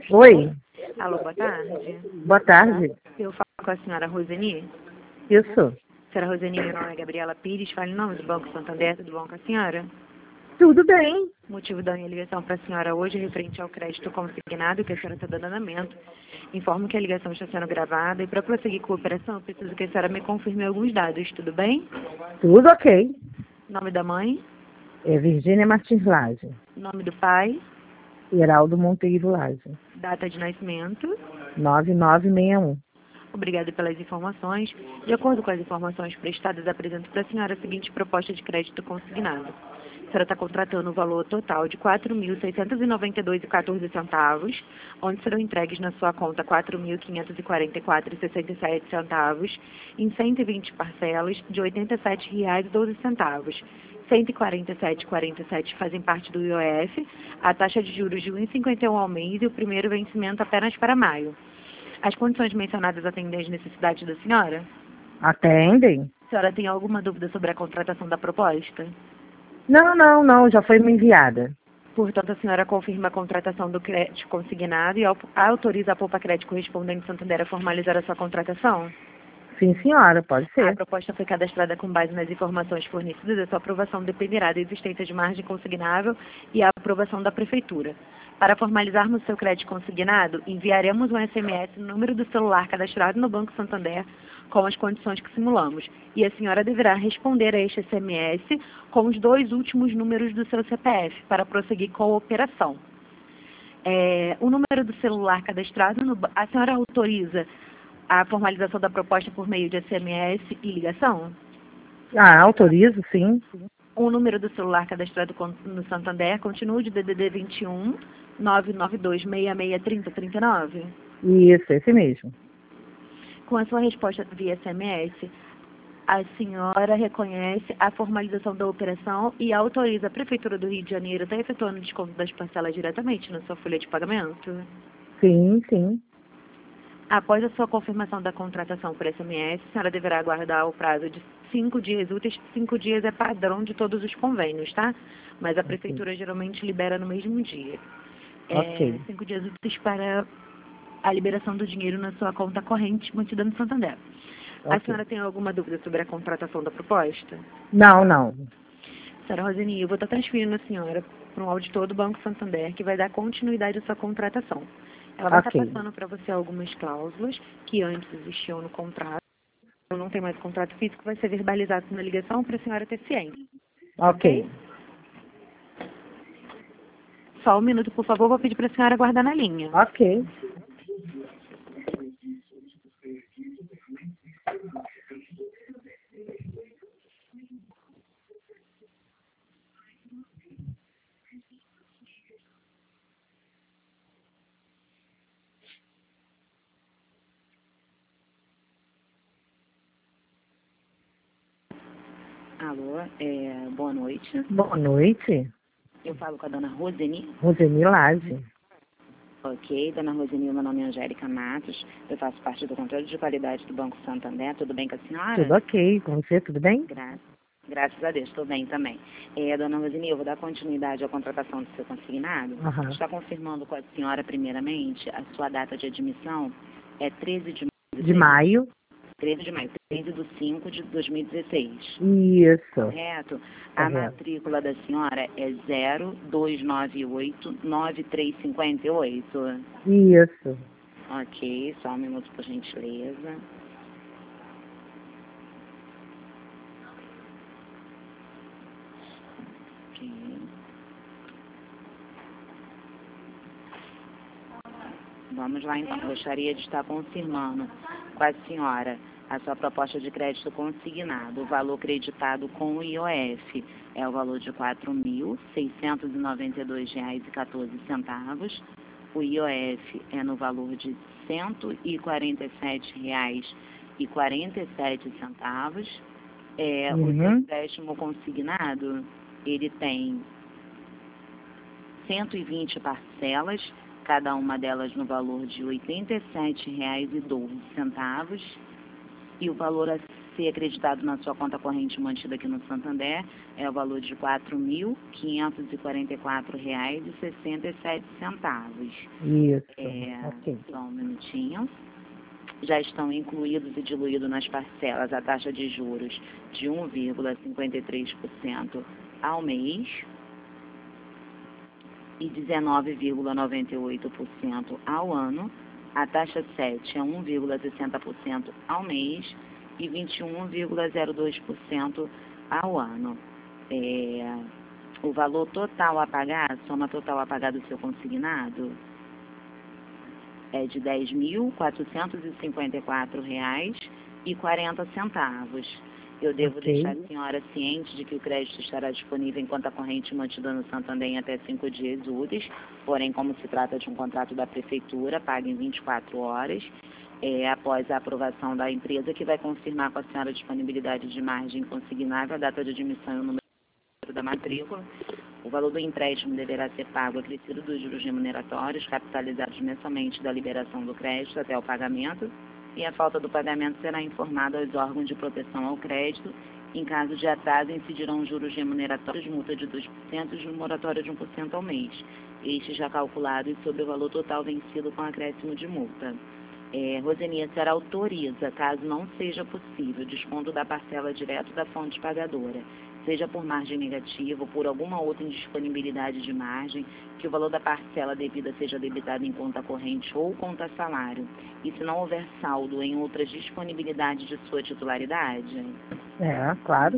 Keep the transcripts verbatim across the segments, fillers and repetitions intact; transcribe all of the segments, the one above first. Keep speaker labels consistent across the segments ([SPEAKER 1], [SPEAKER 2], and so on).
[SPEAKER 1] Oi,
[SPEAKER 2] Alô, boa tarde.
[SPEAKER 1] boa tarde.
[SPEAKER 2] Eu falo com a senhora Roseni.
[SPEAKER 1] Isso.
[SPEAKER 2] Senhora Roseni, meu nome é Gabriela Pires, falo em nome do Banco Santander, tudo bom com a senhora?
[SPEAKER 1] Tudo bem.
[SPEAKER 2] O motivo da minha ligação para a senhora hoje é referente ao crédito consignado que a senhora está dando andamento. Informo que a ligação está sendo gravada e para prosseguir com a operação, eu preciso que a senhora me confirme alguns dados, tudo bem?
[SPEAKER 1] Tudo ok.
[SPEAKER 2] Nome da mãe,
[SPEAKER 1] É Virgínia Martins Laje.
[SPEAKER 2] nome do pai,
[SPEAKER 1] Heraldo Monteiro Laje.
[SPEAKER 2] data de nascimento.
[SPEAKER 1] nove nove seis um.
[SPEAKER 2] Obrigada pelas informações. De acordo com as informações prestadas, apresento para a senhora a seguinte proposta de crédito consignado. A senhora está contratando o valor total de quatro mil seiscentos e noventa e dois reais e quatorze centavos, onde serão entregues na sua conta quatro mil quinhentos e quarenta e quatro reais e sessenta e sete centavos, em cento e vinte parcelas de oitenta e sete reais e doze centavos. cento e quarenta e sete reais e quarenta e sete centavos fazem parte do I O F, a taxa de juros de um vírgula cinquenta e um ao mês e o primeiro vencimento apenas para maio. As condições mencionadas atendem às necessidades da senhora?
[SPEAKER 1] Atendem?
[SPEAKER 2] A senhora tem alguma dúvida sobre a contratação da proposta?
[SPEAKER 1] Não, não, não. Já foi me enviada.
[SPEAKER 2] Portanto, a senhora confirma a contratação do crédito consignado e au- autoriza a Poupa Crédito correspondente Santander a formalizar a sua contratação?
[SPEAKER 1] Sim, senhora. Pode
[SPEAKER 2] A
[SPEAKER 1] ser.
[SPEAKER 2] proposta foi cadastrada com base nas informações fornecidas e sua aprovação dependerá da existência de margem consignável e a aprovação da Prefeitura. Para formalizarmos seu crédito consignado, enviaremos um S M S no número do celular cadastrado no Banco Santander com as condições que simulamos. E a senhora deverá responder a este S M S com os dois últimos números do seu C P F para prosseguir com a operação. É, o número do celular cadastrado, no, ba- a senhora autoriza a formalização da proposta por meio de S M S e ligação?
[SPEAKER 1] Ah, autorizo, sim.
[SPEAKER 2] O número do celular cadastrado con- no Santander continua de D D D vinte e um, nove nove dois, seis seis três zero três nove.
[SPEAKER 1] Isso, esse mesmo.
[SPEAKER 2] Com a sua resposta via S M S, a senhora reconhece a formalização da operação e autoriza a Prefeitura do Rio de Janeiro a estar efetuando o desconto das parcelas diretamente na sua folha de pagamento?
[SPEAKER 1] Sim, sim.
[SPEAKER 2] Após a sua confirmação da contratação por S M S, a senhora deverá aguardar o prazo de cinco dias úteis. Cinco dias é padrão de todos os convênios, tá? Mas a Prefeitura geralmente libera no mesmo dia. É,
[SPEAKER 1] Ok.
[SPEAKER 2] cinco dias úteis para a liberação do dinheiro na sua conta corrente mantida no Santander. A
[SPEAKER 1] Ok.
[SPEAKER 2] senhora tem alguma dúvida sobre a contratação da proposta?
[SPEAKER 1] Não, não.
[SPEAKER 2] Senhora Roseni, eu vou estar transferindo a senhora para um auditor do Banco Santander que vai dar continuidade à sua contratação. Ela vai
[SPEAKER 1] Ok.
[SPEAKER 2] estar passando para você algumas cláusulas que antes existiam no contrato. Não tem mais contrato físico, vai ser verbalizado na ligação para a senhora ter ciência.
[SPEAKER 1] Ok.
[SPEAKER 2] Só um minuto, por favor, vou pedir para a senhora aguardar na linha.
[SPEAKER 1] Ok.
[SPEAKER 2] Alô, é, boa noite.
[SPEAKER 1] Boa noite.
[SPEAKER 2] Eu falo com a dona Roseni.
[SPEAKER 1] Roseni Laje.
[SPEAKER 2] Ok, dona Roseni, meu nome é Angélica Matos. Eu faço parte do controle de qualidade do Banco Santander. Tudo bem com a senhora?
[SPEAKER 1] Tudo ok. Com você, tudo bem?
[SPEAKER 2] Gra Graças a Deus, estou bem também. É, dona Roseni, eu vou dar continuidade à contratação do seu consignado.
[SPEAKER 1] Aham.
[SPEAKER 2] Está confirmando com a senhora, primeiramente, a sua data de admissão é treze de maio.
[SPEAKER 1] De maio.
[SPEAKER 2] treze de maio, treze de cinco de dois mil e dezesseis.
[SPEAKER 1] Isso.
[SPEAKER 2] Correto? A
[SPEAKER 1] Correto.
[SPEAKER 2] matrícula da senhora é zero dois nove oito nove três cinco oito.
[SPEAKER 1] Isso.
[SPEAKER 2] Ok, só um minuto, por gentileza. Ok. Vamos lá então. Gostaria de estar confirmando com a senhora a sua proposta de crédito consignado. O valor creditado com o I O F é o valor de quatro mil seiscentos e noventa e dois reais e quatorze centavos. O I O F é no valor de cento e quarenta e sete reais e quarenta e sete centavos. É, O seu
[SPEAKER 1] Uhum.
[SPEAKER 2] empréstimo consignado, ele tem cento e vinte parcelas, cada uma delas no valor de oitenta e sete reais e doze centavos, e o valor a
[SPEAKER 3] ser acreditado na sua conta corrente mantida aqui no Santander é o valor de quatro mil quinhentos e quarenta e quatro reais e sessenta e sete centavos.
[SPEAKER 1] Isso,
[SPEAKER 3] É,
[SPEAKER 1] ok.
[SPEAKER 3] só um minutinho. Já estão incluídos e diluídos nas parcelas a taxa de juros de um vírgula cinquenta e três por cento ao mês e dezenove vírgula noventa e oito por cento ao ano. A taxa sete é um vírgula sessenta por cento ao mês e vinte e um vírgula zero dois por cento ao ano. É, o valor total a pagar, a soma total a pagar do seu consignado, é de dez mil quatrocentos e cinquenta e quatro reais e quarenta centavos. Eu devo
[SPEAKER 1] Ok.
[SPEAKER 3] deixar a senhora ciente de que o crédito estará disponível em conta corrente mantida no Santander em até cinco dias úteis, porém, como se trata de um contrato da Prefeitura, paga em vinte e quatro horas, é, após a aprovação da empresa, que vai confirmar com a senhora a disponibilidade de margem consignável, a data de admissão e o número da matrícula. O valor do empréstimo deverá ser pago acrescido dos juros remuneratórios, capitalizados mensalmente da liberação do crédito até o pagamento, e a falta do pagamento será informada aos órgãos de proteção ao crédito. Em caso de atraso, incidirão juros remuneratórios, multa de dois por cento e moratória de um por cento ao mês, estes já calculados sobre o valor total vencido com acréscimo de multa. É, Rosenia, a senhora autoriza, caso não seja possível, desconto da parcela direto da fonte pagadora, seja por margem negativa ou por alguma outra indisponibilidade de margem, que o valor da parcela devida seja debitado em conta corrente ou conta salário, e se não houver saldo em outras disponibilidades de sua titularidade?
[SPEAKER 1] É, claro.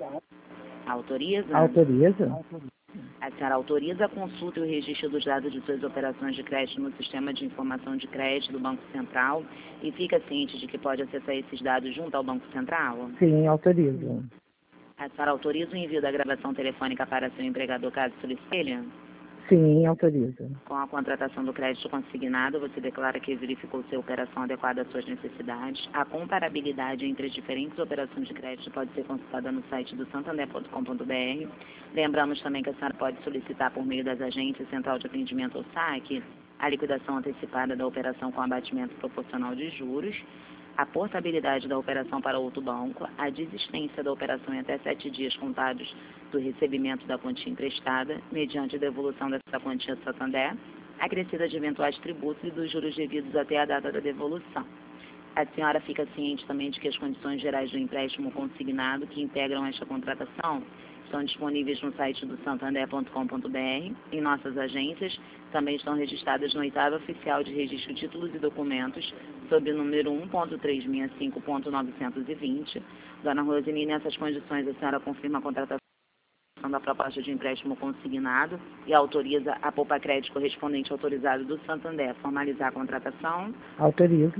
[SPEAKER 3] Autoriza?
[SPEAKER 1] Autoriza.
[SPEAKER 3] A senhora autoriza a consulta e o registro dos dados de suas operações de crédito no Sistema de Informação de Crédito do Banco Central e fica ciente de que pode acessar esses dados junto ao Banco Central?
[SPEAKER 1] Sim, autoriza.
[SPEAKER 3] A senhora autoriza o envio da gravação telefônica para seu empregador caso solicite?
[SPEAKER 1] Sim, autoriza.
[SPEAKER 3] Com a contratação do crédito consignado, você declara que verificou se a operação adequada às suas necessidades. A comparabilidade entre as diferentes operações de crédito pode ser consultada no site do santander ponto com ponto br. Lembramos também que a senhora pode solicitar por meio das agências Central de Atendimento ou S A C a liquidação antecipada da operação com abatimento proporcional de juros, a portabilidade da operação para outro banco, a desistência da operação em até sete dias contados do recebimento da quantia emprestada, mediante devolução dessa quantia ao Santander, acrescida de eventuais tributos e dos juros devidos até a data da devolução. A senhora fica ciente também de que as condições gerais do empréstimo consignado que integram esta contratação estão disponíveis no site do santander ponto com ponto br. Em nossas agências também estão registradas no oitavo oficial de registro de títulos e documentos, sob o número um ponto trezentos e sessenta e cinco ponto novecentos e vinte. Dona Roseni, nessas condições a senhora confirma a contratação da proposta de empréstimo consignado e autoriza a Poupa Crédito correspondente autorizado do Santander a formalizar a contratação?
[SPEAKER 1] Autoriza.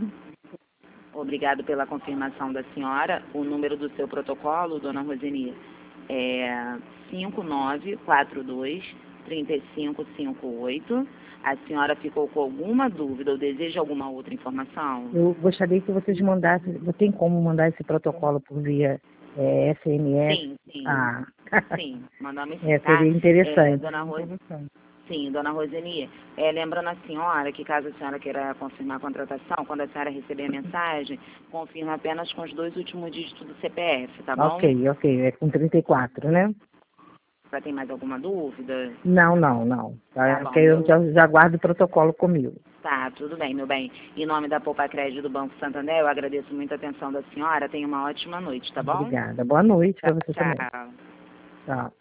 [SPEAKER 3] Obrigado pela confirmação da senhora. O número do seu protocolo, dona Roseni, é cinco nove quatro dois, três cinco cinco oito. A senhora ficou com alguma dúvida ou deseja alguma outra informação?
[SPEAKER 1] Eu gostaria que vocês mandassem, tem como mandar esse protocolo por via é, S M S?
[SPEAKER 3] Sim, sim.
[SPEAKER 1] Ah.
[SPEAKER 3] Sim, mandamos
[SPEAKER 1] É,
[SPEAKER 3] tá?
[SPEAKER 1] seria interessante.
[SPEAKER 3] É, dona Rose... Sim, dona Roseni, é, lembrando a senhora que caso a senhora queira confirmar a contratação, quando a senhora receber a mensagem, confirma apenas com os dois últimos dígitos do C P F, tá bom?
[SPEAKER 1] Ok, ok, é com trinta e quatro, né?
[SPEAKER 3] Vai ter mais alguma dúvida?
[SPEAKER 1] Não, não, não. Tá,
[SPEAKER 3] Tá bom,
[SPEAKER 1] porque eu
[SPEAKER 3] meu-
[SPEAKER 1] já, já guardo o protocolo comigo.
[SPEAKER 3] Tá, tudo bem, meu bem. Em nome da Poupa Crédito do Banco Santander, eu agradeço muito a atenção da senhora. Tenha uma ótima noite, tá bom?
[SPEAKER 1] Obrigada. Boa noite para você também.
[SPEAKER 3] Tchau.
[SPEAKER 1] Tchau.